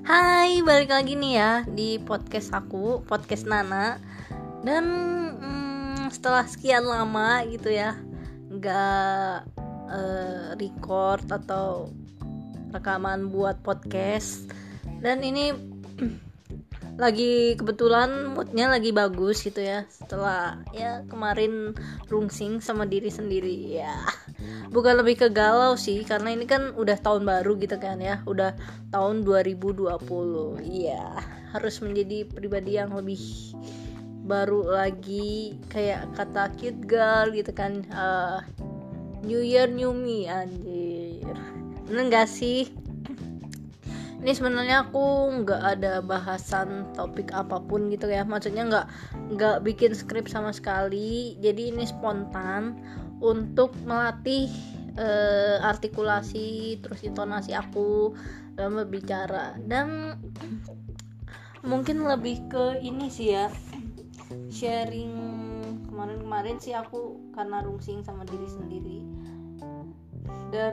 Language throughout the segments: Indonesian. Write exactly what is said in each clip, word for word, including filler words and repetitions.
Hai, balik lagi nih ya di podcast aku, podcast Nana. Dan hmm, setelah sekian lama gitu ya nggak uh, record atau rekaman buat podcast. Dan ini lagi kebetulan moodnya lagi bagus gitu ya, setelah ya kemarin rungsing sama diri sendiri ya. Bukan lebih ke galau sih, karena ini kan udah tahun baru gitu kan ya, udah tahun dua ribu dua puluh. Iya, harus menjadi pribadi yang lebih baru lagi, kayak kata cute girl gitu kan, uh, new year new me, anjir. Bener gak sih? Ini sebenarnya aku nggak ada bahasan topik apapun gitu ya, maksudnya nggak nggak bikin skrip sama sekali. Jadi ini spontan untuk melatih uh, artikulasi terus intonasi aku dalam berbicara, dan mungkin lebih ke ini sih ya, sharing kemarin-kemarin sih aku karena rungsing sama diri sendiri dan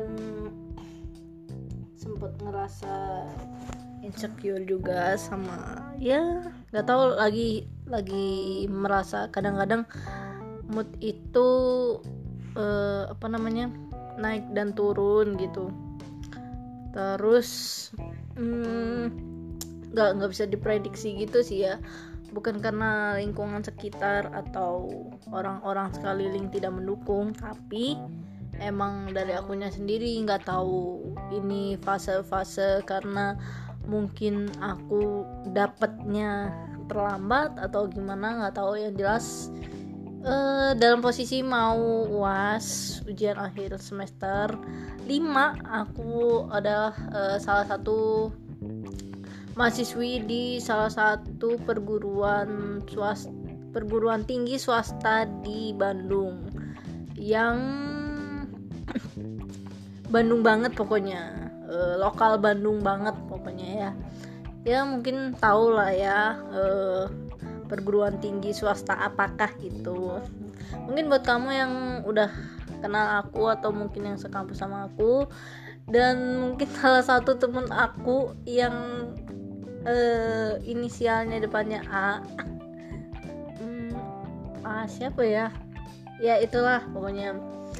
sempet ngerasa insecure juga, sama ya nggak tahu, lagi lagi merasa kadang-kadang mood itu eh, apa namanya naik dan turun gitu. Terus hmm, nggak nggak bisa diprediksi gitu sih ya, bukan karena lingkungan sekitar atau orang-orang sekeliling tidak mendukung, tapi emang dari akunya sendiri nggak tahu ini fase-fase karena mungkin aku dapatnya terlambat atau gimana, nggak tahu. Yang jelas uh, dalam posisi mau U A S, ujian akhir semester lima, aku adalah uh, salah satu mahasiswi di salah satu perguruan swasta, perguruan tinggi swasta di Bandung, yang Bandung banget pokoknya, e, lokal Bandung banget pokoknya ya. Ya mungkin tahu lah ya, e, perguruan tinggi swasta apakah gitu. Mungkin buat kamu yang udah kenal aku atau mungkin yang sekampus sama aku, dan mungkin salah satu temen aku yang e, inisialnya depannya A. hmm, A siapa ya? Ya itulah pokoknya.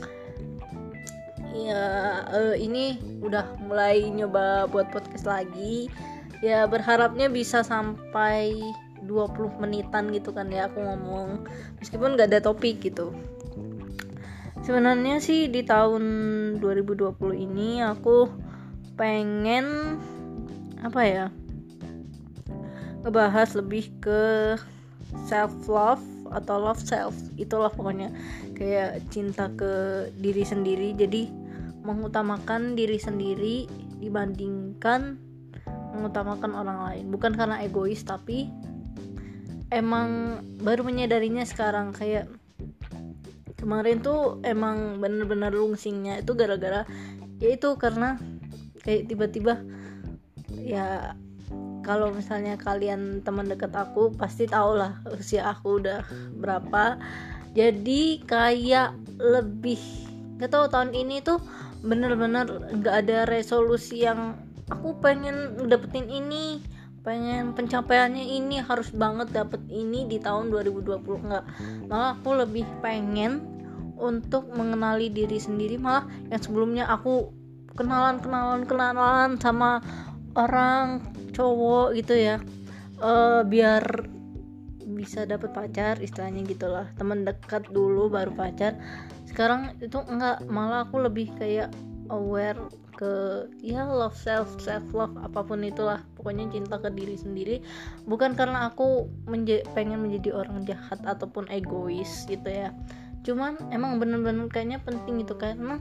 Ya uh, ini udah mulai nyoba buat podcast lagi ya, berharapnya bisa sampai dua puluh menitan gitu kan ya aku ngomong, meskipun gak ada topik gitu. Sebenarnya sih di tahun dua ribu dua puluh ini aku pengen apa ya, ngebahas lebih ke self love atau love self, itulah pokoknya, kayak cinta ke diri sendiri. Jadi mengutamakan diri sendiri dibandingkan mengutamakan orang lain, bukan karena egois, tapi emang baru menyadarinya sekarang. Kayak kemarin tuh emang bener-bener rungsingnya itu gara-gara ya itu, karena kayak tiba-tiba ya, kalau misalnya kalian teman dekat aku pasti tahu lah usia aku udah berapa. Jadi kayak lebih nggak tahu, tahun ini tuh bener-bener nggak ada resolusi yang aku pengen dapetin ini, pengen pencapaiannya ini, harus banget dapet ini di tahun dua ribu dua puluh. Nggak, malah aku lebih pengen untuk mengenali diri sendiri. Malah yang sebelumnya aku kenalan-kenalan kenalan sama orang cowok gitu ya, uh, biar bisa dapet pacar istilahnya gitulah, teman dekat dulu baru pacar. Sekarang itu enggak, malah aku lebih kayak aware ke ya love self, self love, apapun itulah pokoknya, cinta ke diri sendiri. Bukan karena aku menje- pengen menjadi orang jahat ataupun egois gitu ya, cuman emang bener-bener kayaknya penting itu, karena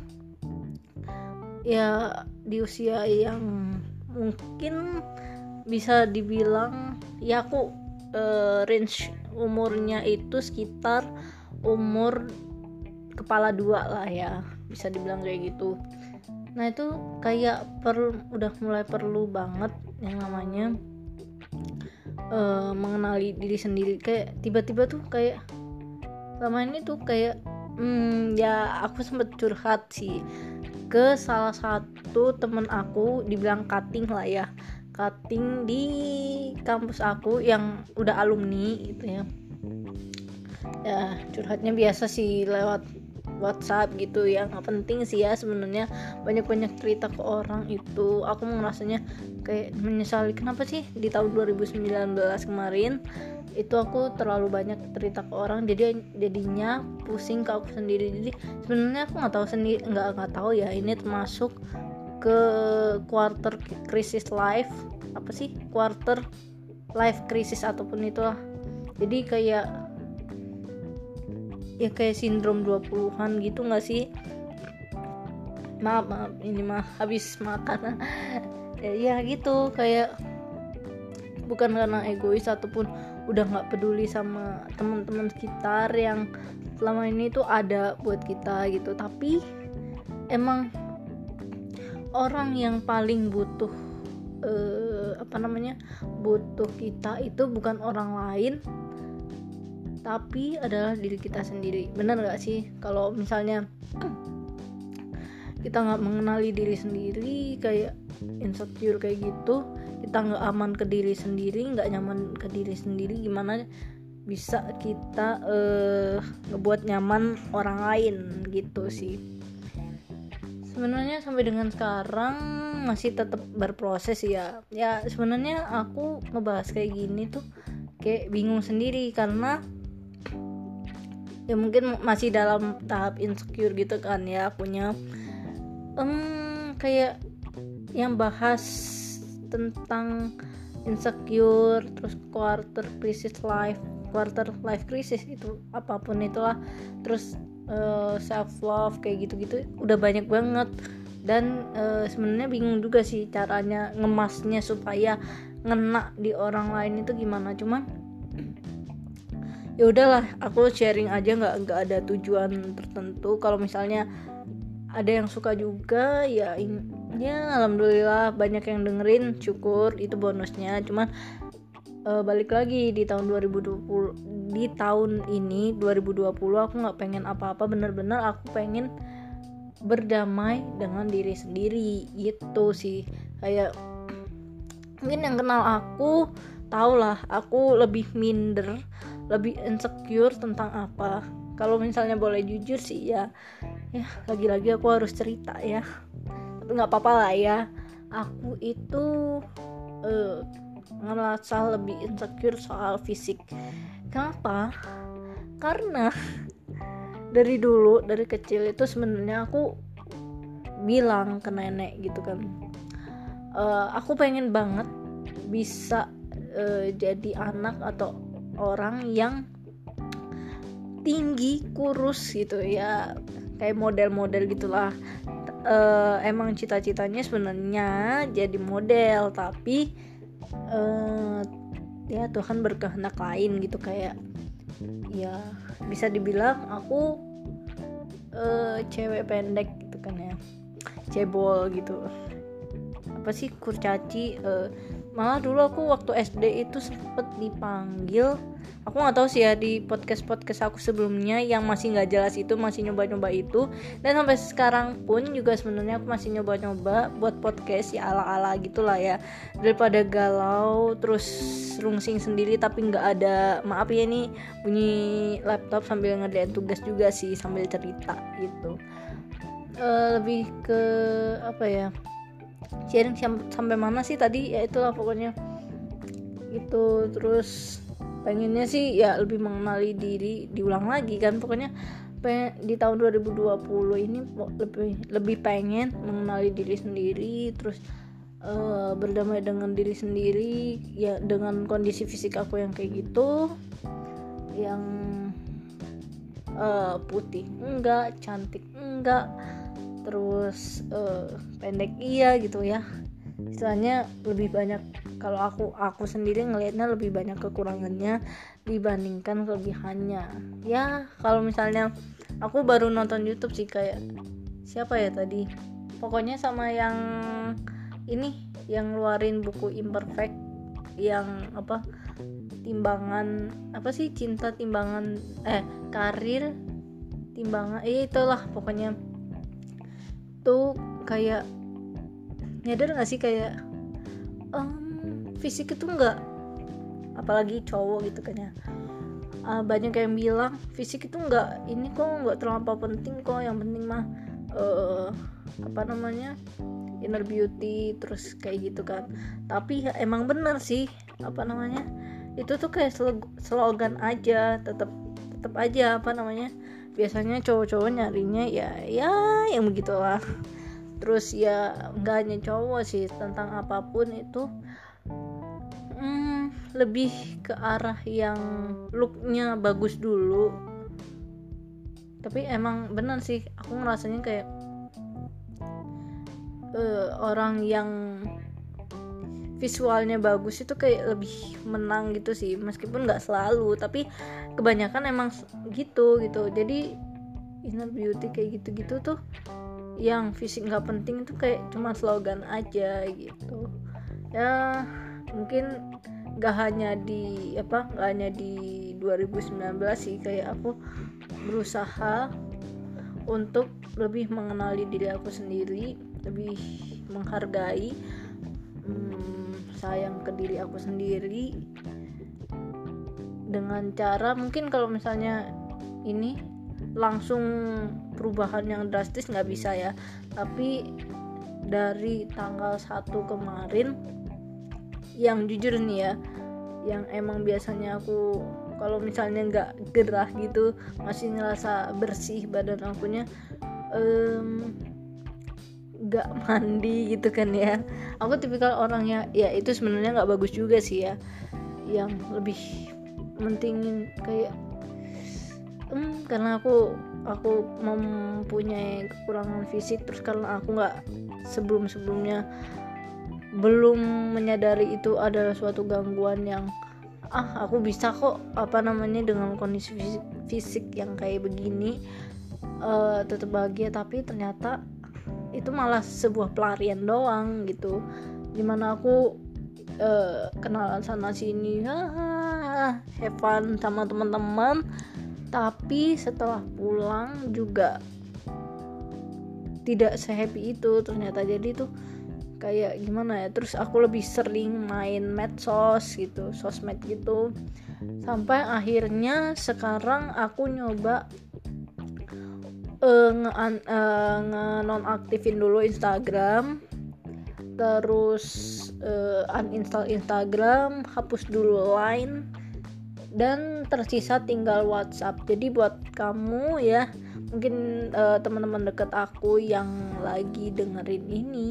ya di usia yang mungkin bisa dibilang ya aku uh, range umurnya itu sekitar umur kepala dua lah ya, bisa dibilang kayak gitu. Nah itu kayak perlu, udah mulai perlu banget yang namanya uh, mengenali diri sendiri. Kayak tiba-tiba tuh kayak selama ini tuh kayak hmm, ya aku sempet curhat sih ke salah satu temen aku, dibilang cutting lah ya, cutting di kampus aku yang udah alumni gitu ya. Ya curhatnya biasa sih lewat WhatsApp gitu ya, nggak penting sih ya sebenarnya banyak-banyak cerita ke orang itu. Aku ngerasanya kayak menyesali kenapa sih di tahun dua ribu sembilan belas kemarin itu aku terlalu banyak cerita ke orang, jadi jadinya pusing ke aku sendiri. Jadi sebenarnya aku nggak tahu sendiri, nggak nggak tahu ya ini termasuk ke quarter crisis life, apa sih quarter life crisis ataupun itulah. Jadi kayak ya kayak sindrom dua puluhan gitu nggak sih? Maaf maaf ini mah habis makan ya, ya gitu, kayak bukan karena egois ataupun udah nggak peduli sama teman-teman sekitar yang selama ini tuh ada buat kita gitu, tapi emang orang yang paling butuh eh, apa namanya butuh kita itu bukan orang lain tapi adalah diri kita sendiri. Benar gak sih kalau misalnya kita gak mengenali diri sendiri, kayak insecure kayak gitu, kita gak aman ke diri sendiri, gak nyaman ke diri sendiri, gimana bisa kita uh, ngebuat nyaman orang lain gitu sih. Sebenarnya sampai dengan sekarang masih tetap berproses ya. Ya sebenarnya aku ngebahas kayak gini tuh kayak bingung sendiri karena ya mungkin masih dalam tahap insecure gitu kan ya punya um, kayak yang bahas tentang insecure, terus quarter crisis life quarter life crisis itu apapun itulah, terus uh, self love kayak gitu-gitu udah banyak banget. Dan uh, sebenarnya bingung juga sih caranya ngemasnya supaya ngena di orang lain itu gimana. Cuman ya udahlah, aku sharing aja, nggak nggak ada tujuan tertentu. Kalau misalnya ada yang suka juga ya, ya alhamdulillah banyak yang dengerin, syukur, itu bonusnya. Cuman uh, balik lagi di tahun dua ribu dua puluh, di tahun ini dua ribu dua puluh aku nggak pengen apa-apa, bener-bener aku pengen berdamai dengan diri sendiri gitu sih. Kayak mungkin yang kenal aku tau lah, aku lebih minder, lebih insecure tentang apa. Kalau misalnya boleh jujur sih ya, ya lagi-lagi aku harus cerita ya, tapi nggak apa-apa lah ya. Aku itu uh, ngerasa lebih insecure soal fisik. Kenapa? Karena dari dulu, dari kecil itu sebenarnya aku bilang ke nenek gitu kan, uh, aku pengen banget bisa uh, jadi anak atau orang yang tinggi, kurus gitu ya, kayak model-model gitulah. Uh, emang cita-citanya sebenarnya jadi model, tapi uh, ya Tuhan berkehendak lain gitu. Kayak ya bisa dibilang aku uh, cewek pendek gitu kan ya, cebol gitu, apa sih kurcaci. Uh, malah dulu aku waktu S D itu sempet dipanggil, aku nggak tahu sih ya, di podcast podcast aku sebelumnya yang masih nggak jelas itu, masih nyoba-nyoba itu. Dan sampai sekarang pun juga sebenarnya aku masih nyoba-nyoba buat podcast ya ala-ala gitulah ya, daripada galau terus rungsing sendiri tapi nggak ada, maaf ya nih, bunyi laptop sambil ngerjain tugas juga sih sambil cerita gitu. Uh, lebih ke apa ya, sharing sampai mana sih tadi ya, itulah pokoknya itu. Terus pengennya sih ya lebih mengenali diri, diulang lagi kan pokoknya. Pengen, di tahun dua ribu dua puluh ini lebih lebih pengen mengenali diri sendiri, terus uh, berdamai dengan diri sendiri ya, dengan kondisi fisik aku yang kayak gitu, yang uh, putih enggak, cantik enggak, terus uh, pendek iya gitu ya, istilahnya lebih banyak. Kalau aku aku sendiri ngelihatnya lebih banyak kekurangannya dibandingkan kelebihannya ya. Kalau misalnya aku baru nonton YouTube sih, kayak siapa ya tadi, pokoknya sama yang ini yang ngeluarin buku Imperfect, yang apa, timbangan apa sih, cinta timbangan eh karir timbangan, eh itulah pokoknya. Tuh kayak nyadar gak sih kayak um, fisik itu enggak, apalagi cowok gitu kan ya, uh, banyak yang bilang fisik itu enggak ini kok, enggak terlampau penting kok, yang penting mah uh, apa namanya inner beauty, terus kayak gitu kan. Tapi ya emang bener sih, apa namanya itu tuh kayak slogan aja, tetap tetap aja apa namanya biasanya cowok-cowok nyarinya ya ya yang begitulah. Terus ya nggak hanya cowok sih, tentang apapun itu hmm, lebih ke arah yang looknya bagus dulu. Tapi emang bener sih, aku ngerasanya kayak uh, orang yang visualnya bagus itu kayak lebih menang gitu sih, meskipun nggak selalu, tapi kebanyakan emang gitu gitu. Jadi inner beauty kayak gitu-gitu tuh, yang fisik nggak penting itu kayak cuma slogan aja gitu ya. Mungkin nggak hanya di apa nggak hanya di dua ribu sembilan belas sih, kayak aku berusaha untuk lebih mengenali diri aku sendiri, lebih menghargai, hmm, sayang ke diri aku sendiri, dengan cara mungkin kalau misalnya ini langsung perubahan yang drastis nggak bisa ya, tapi dari tanggal satu kemarin, yang jujur nih ya, yang emang biasanya aku kalau misalnya nggak gerah gitu, masih ngerasa bersih badan akunya, um, nggak mandi gitu kan ya. Aku tipikal orangnya ya itu sebenarnya nggak bagus juga sih ya, yang lebih mentingin kayak hmm, karena aku aku mempunyai kekurangan fisik, terus karena aku nggak sebelum sebelumnya belum menyadari itu adalah suatu gangguan yang ah aku bisa kok apa namanya dengan kondisi fisik, fisik yang kayak begini uh, tetap bahagia, tapi ternyata itu malah sebuah pelarian doang gitu, dimana aku uh, kenalan sana sini, ah, have fun sama teman-teman, tapi setelah pulang juga tidak se-happy itu ternyata. Jadi tuh kayak gimana ya, terus aku lebih sering main medsos gitu, sosmed gitu, sampai akhirnya sekarang aku nyoba uh, nge, uh, nge nonaktifin dulu Instagram, terus uh, uninstall Instagram, hapus dulu Line, dan tersisa tinggal WhatsApp. Jadi buat kamu ya, mungkin uh, teman-teman dekat aku yang lagi dengerin ini,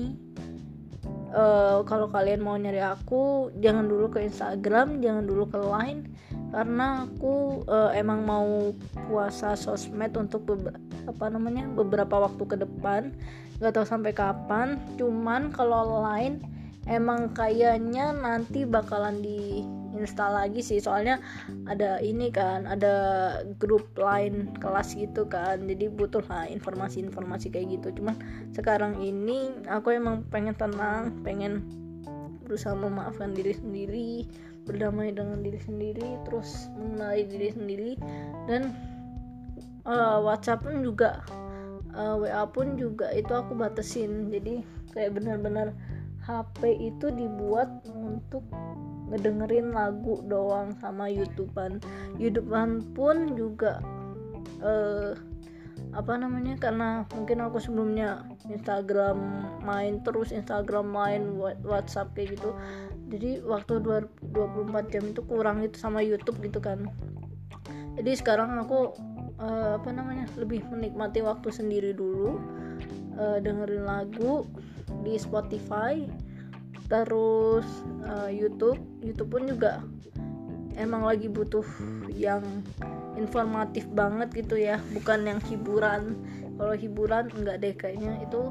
uh, kalau kalian mau nyari aku, jangan dulu ke Instagram, jangan dulu ke Line, karena aku uh, emang mau puasa sosmed untuk be- apa namanya beberapa waktu ke depan, nggak tahu sampai kapan. Cuman kalau Line emang kayaknya nanti bakalan di install lagi sih, soalnya ada ini kan, ada grup Line kelas gitu kan, jadi butuh lah informasi-informasi kayak gitu. Cuman sekarang ini aku emang pengen tenang, pengen berusaha memaafkan diri sendiri, berdamai dengan diri sendiri, terus mengenali diri sendiri. Dan uh, WhatsApp pun juga, uh, W A pun juga itu aku batasin. Jadi kayak benar-benar H P itu dibuat untuk ngedengerin lagu doang sama YouTubean. YouTubean pun juga uh, apa namanya, karena mungkin aku sebelumnya Instagram main terus, Instagram main, WhatsApp kayak gitu, jadi waktu dua puluh empat jam itu kurang itu sama YouTube gitu kan. Jadi sekarang aku uh, apa namanya lebih menikmati waktu sendiri dulu, uh, dengerin lagu di Spotify, terus uh, YouTube YouTube pun juga emang lagi butuh yang informatif banget gitu ya, bukan yang hiburan. Kalau hiburan enggak deh, kayaknya itu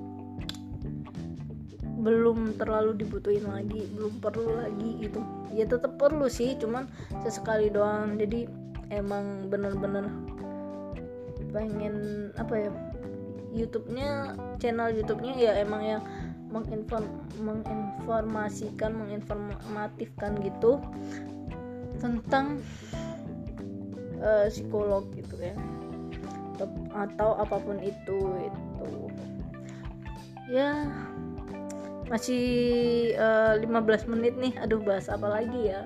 belum terlalu dibutuhin lagi, belum perlu lagi gitu. Ya tetap perlu sih, cuman sesekali doang. Jadi emang bener-bener pengen apa ya, YouTube-nya, channel YouTube-nya ya emang yang menginform, menginformasikan, menginformatifkan gitu tentang uh, psikolog gitu ya, atau apapun itu itu ya. masih uh, lima belas menit nih. Aduh, bahas apa lagi ya?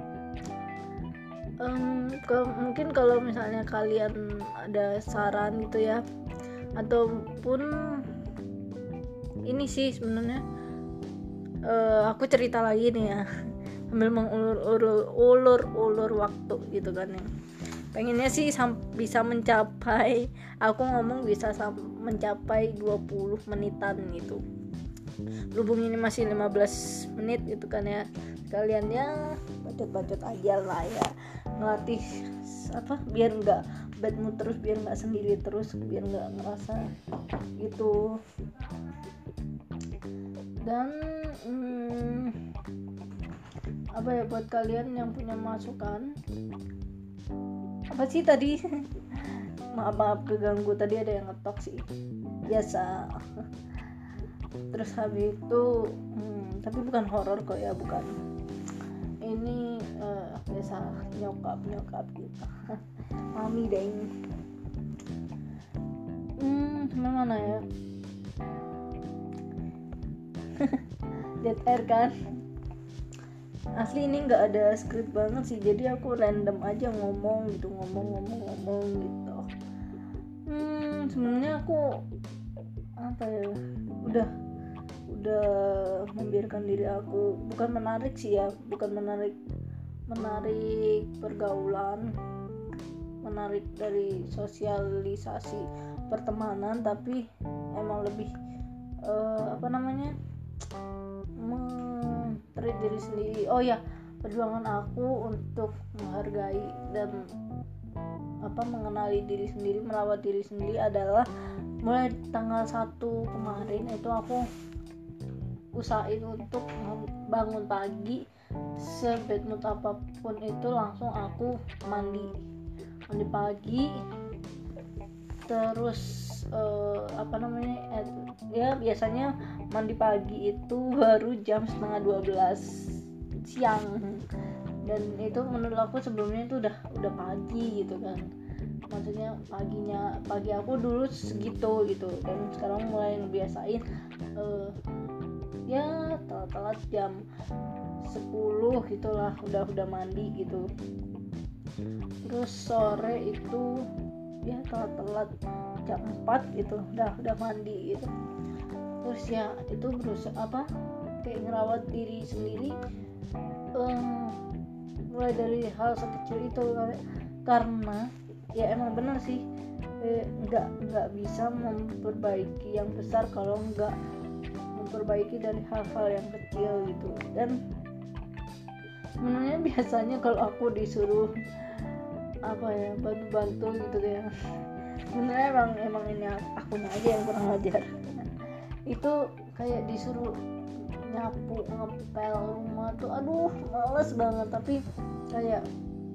Um, ke, mungkin kalau misalnya kalian ada saran gitu ya, ataupun ini sih sebenarnya uh, aku cerita lagi nih ya, sambil mengulur-ulur-ulur waktu gitu kan ya. Pengennya sih sam- bisa mencapai, aku ngomong bisa sam- mencapai dua puluh menitan gitu. Berhubung ini masih lima belas menit gitu kan ya, kalian ya bacot-bacot aja lah ya, ngelatih apa biar nggak bad mood terus, biar nggak sendiri terus, biar nggak ngerasa gitu. Dan hmm, apa ya buat kalian yang punya masukan, apa sih tadi maaf maaf keganggu tadi, ada yang ngetok sih biasa. Terus habis itu hmm, tapi bukan horor kok ya, bukan, ini uh, biasa nyokap nyokap gitu mami deng. Hmm mana ya dead air kan, asli ini nggak ada skrip banget sih, jadi aku random aja ngomong gitu, ngomong-ngomong-ngomong gitu. Hmm sebenarnya aku apa ya, udah udah membiarkan diri aku, bukan menarik sih ya, bukan menarik menarik pergaulan, menarik dari sosialisasi pertemanan, tapi emang lebih uh, apa namanya men-treat diri sendiri. Oh ya, perjuangan aku untuk menghargai dan apa mengenali diri sendiri, merawat diri sendiri adalah mulai tanggal satu kemarin itu aku usahain untuk bangun pagi, sebad mood apapun itu langsung aku mandi mandi pagi, terus uh, apa namanya eh, ya biasanya mandi pagi itu baru jam setengah dua belas siang, dan itu menurut aku sebelumnya itu udah udah pagi gitu kan, maksudnya paginya pagi aku dulu segitu gitu, dan sekarang mulai ngebiasain uh, ya telat-telat jam sepuluh gitulah udah udah mandi gitu. Terus sore itu ya telat-telat jam empat gitu udah udah mandi gitu. Terus ya itu berusaha apa kayak ngerawat diri sendiri, um, mulai dari hal sekecil itu, karena ya emang benar sih eh, nggak nggak bisa memperbaiki yang besar kalau nggak memperbaiki dari hal-hal yang kecil gitu. Dan sebenarnya biasanya kalau aku disuruh apa ya bantu-bantu gitu ya, sebenarnya emang emang ini akunya aja yang kurang ajar. Itu kayak disuruh nyapu ngepel rumah tuh aduh males banget, tapi kayak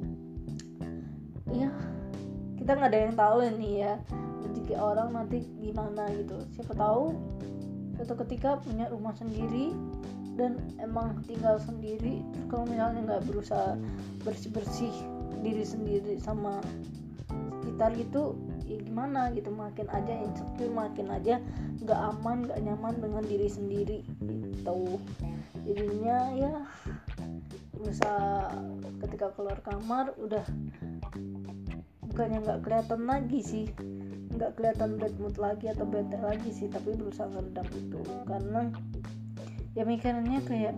ya kita nggak ada yang tahu nih ya rezeki orang nanti gimana gitu, siapa tahu suatu ketika punya rumah sendiri dan emang tinggal sendiri, terus kalau misalnya nggak berusaha bersih-bersih diri sendiri sama sekitar gitu ya gimana gitu, makin aja insecure, makin aja nggak aman, nggak nyaman dengan diri sendiri gitu. Jadinya ya berusaha ketika keluar kamar udah bukannya nggak kelihatan lagi sih, nggak kelihatan bad mood lagi atau bete lagi sih, tapi berusaha ngeredam itu, karena ya mikirnya kayak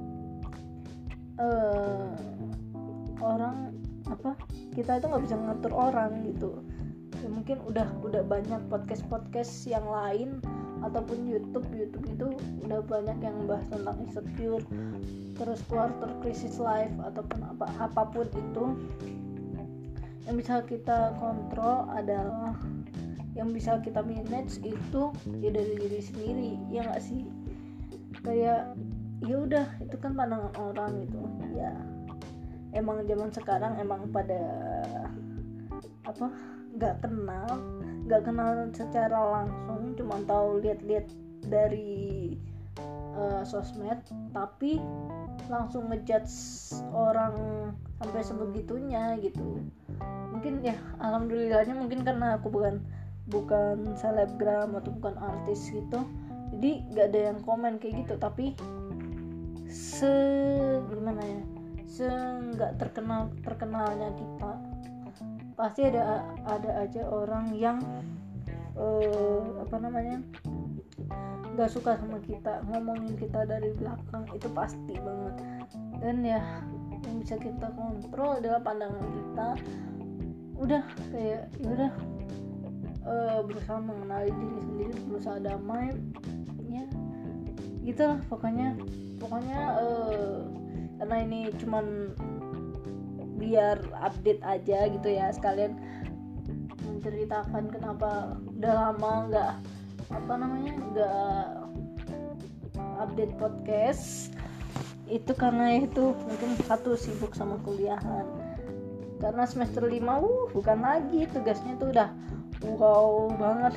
uh, orang apa kita itu nggak bisa ngatur orang gitu ya. Mungkin udah udah banyak podcast podcast yang lain ataupun YouTube YouTube itu udah banyak yang bahas tentang insecure, terus quarter crisis life ataupun apa apapun itu. Yang bisa kita kontrol adalah, yang bisa kita manage itu ya dari diri sendiri, ya nggak sih? Kayak ya udah itu kan pandangan orang gitu ya, emang zaman sekarang emang pada apa nggak kenal nggak kenal secara langsung, cuma tahu lihat-lihat dari uh, sosmed, tapi langsung ngejudge orang sampai sebegitunya gitu. Mungkin ya alhamdulillahnya mungkin karena aku bukan bukan selebgram atau bukan artis gitu, jadi gak ada yang komen kayak gitu. Tapi se gimana ya, se nggak terkenal terkenalnya kita, pasti ada ada aja orang yang uh, apa namanya nggak suka sama kita, ngomongin kita dari belakang, itu pasti banget. Dan ya yang bisa kita kontrol adalah pandangan kita. Udah kayak ya udah uh, berusaha mengenali diri sendiri, berusaha damai ya gitu lah pokoknya pokoknya uh, karena ini cuman biar update aja gitu ya, sekalian menceritakan kenapa udah lama nggak apa namanya nggak update podcast. Itu karena itu mungkin satu sibuk sama kuliahan, karena semester lima uh bukan lagi, tugasnya tuh udah wow banget.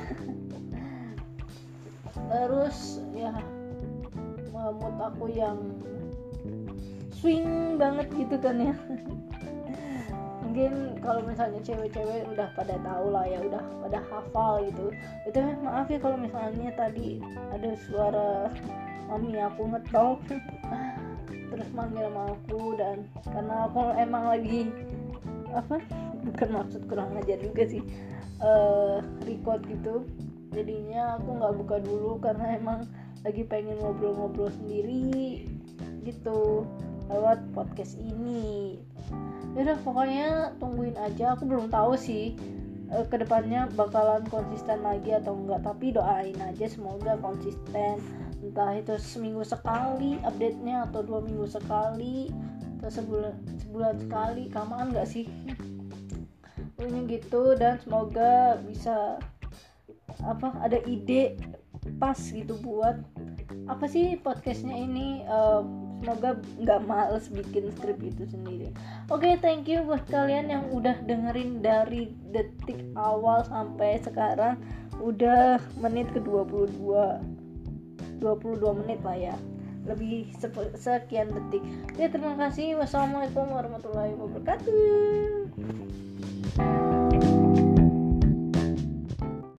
Terus ya mood aku yang swing banget gitu kan ya. Mungkin kalau misalnya cewek-cewek udah pada tahu lah ya, udah pada hafal gitu. Itu maaf ya kalau misalnya tadi ada suara mami aku ngetok terus manggil sama aku, dan karena aku emang lagi apa bukan maksud kurang ajar juga sih uh, record gitu, jadinya aku nggak buka dulu karena emang lagi pengen ngobrol-ngobrol sendiri gitu lewat podcast ini. Yaudah pokoknya tungguin aja, aku belum tahu sih e, kedepannya bakalan konsisten lagi atau enggak, tapi doain aja semoga konsisten, entah itu seminggu sekali update-nya atau dua minggu sekali atau sebulan sebulan sekali, kelamaan enggak sih ini gitu. Dan semoga bisa apa ada ide pas gitu buat apa sih podcastnya ini. uh, semoga nggak males bikin skrip itu sendiri. Oke, okay, thank you buat kalian yang udah dengerin dari detik awal sampai sekarang, udah menit ke dua puluh dua dua puluh dua menit lah ya, lebih sekian detik. Oke, terima kasih. Wassalamualaikum warahmatullahi wabarakatuh.